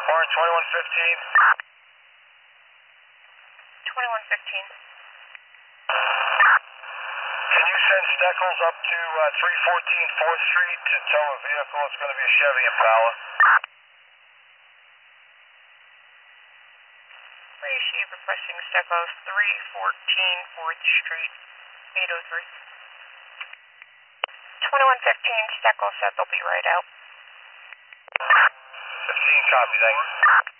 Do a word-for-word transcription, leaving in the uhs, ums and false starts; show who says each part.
Speaker 1: Orange twenty-one fifteen.
Speaker 2: twenty-one fifteen.
Speaker 1: Can you send Steckles up to uh, three fourteen fourth Street to tow a vehicle? It's going to be a Chevy Impala.
Speaker 2: Appreciate requesting Steckles, three fourteen fourth Street, eight oh three. twenty-one fifteen, Steckles said they'll be right out.
Speaker 1: fifteen, copy, thank you.